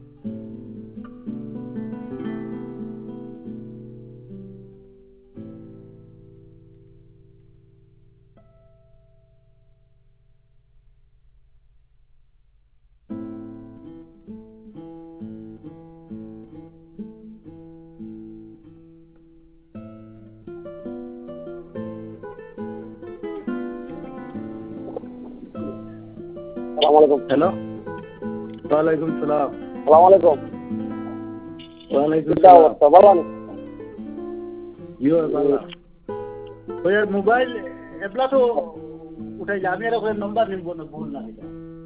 Hello, ওয়ালাইকুম সালাম। সালামালাইকুম। ওয়ালাইকুম কিতা সালাম। অবস্থা, ভালো আছেন? ইয়ো বালা। ওই মোবাইল এপলা তো উঠাইলে আমি আর ওখানে নম্বর নিব না, ভুল না দিলে।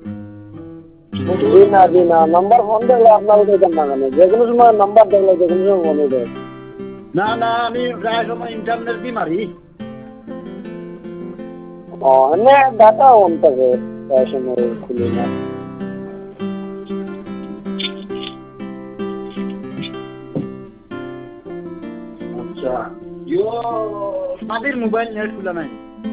জি না, নাম্বার ফোন দেখলে আপনার উঠাইতেন না কেন? যে কোনো সময় নাম্বার দেখলে যে কোনো সময় ফোন উঠে। না না, আমি প্রায় সময় ইন্টারনেট দিয়ে মারি। এমনি ডাটা অন থাকে, প্রায় সময় খুলি না। আচ্ছা, ইয়ো মাদির মোবাইল নেট খুলা নাই।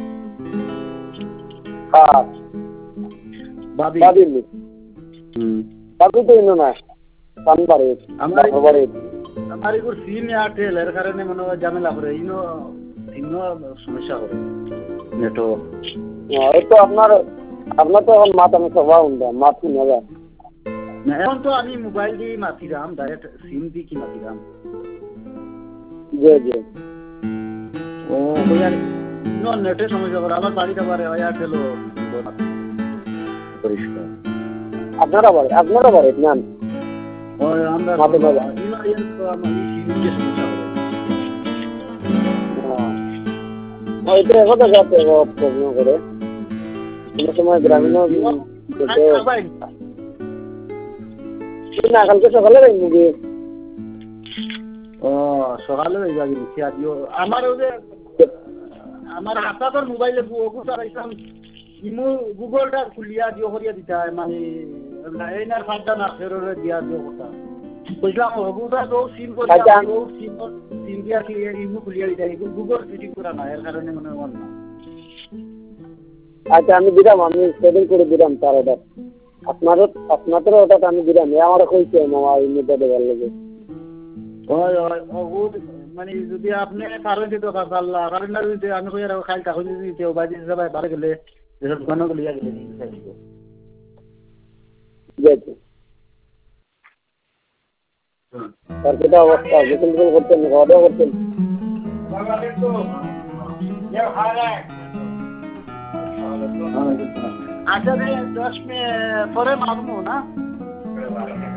কার? বাবি। বাবির নি? বাবি তো ইনো না, পানবাড়ি, আমার বাড়ি। আমার এগুলো সিম এয়ারটেল, এর কারণে মনে হয় ঝামেলা করে। ইনো সমস্যা করে নেটওয়ার্ক। এই তো আপনার তো এখন মাথা সভা উঠবে, মাত কিনে যায়। না, এখন তো আমি মোবাইল দিয়ে মাতিলাম, ডাইরেক্ট সিম দিয়ে কি মাতিলাম। জি। ও আর নেটের সমস্যা করে। আমার বাড়িতে আবার এয়ারটেলও পরিষ্কার। আপনারা বাড়ি নেন? আমরা মাথা মেলা। আমার এই সিম দিয়ে সমস্যা করে। এটা কথা যাতে প্রশ্ন করে কোনো সময় গ্রামীণ না, কালকে সকালে যাই মুভি। ও সকালে যাই নিচ্ছি আজও। আমার ওই যে আমার হাতাতর মোবাইলে গুগলটা খুলিয়া দিও করিয়া দিতা, মানে এই না ফাঁকটা না ফেরোরে দিয়া দিও কথা বুঝলাম। হবুটা তো সিম করিয়া সিম দিয়া ইমু খুলিয়া দিতা, গুগল ফিটিং করা না, এর কারণে মনে হয় না। আচ্ছা, আমি দিলাম, আমি সেটিং করে দিলাম তার অর্ডার। আপনাদের অর্ডার আমি দিলাম, আমার কইছে মামা এই মুদ্রা দেওয়ার লাগে। মানে যদি আপনি কারণ দিতে পারলা, কারণ না যদি আমি কই আর খাই তখন যদি দিতে বাইরে সবাই বাড়ি গেলে যেসব দোকানে গেলে গেলে দিব। তার কেটা অবস্থা, গোসল করতেন, খাওয়া দাওয়া করতেন? আচ্ছা রে, 10 মিনিট পরে মারবো না।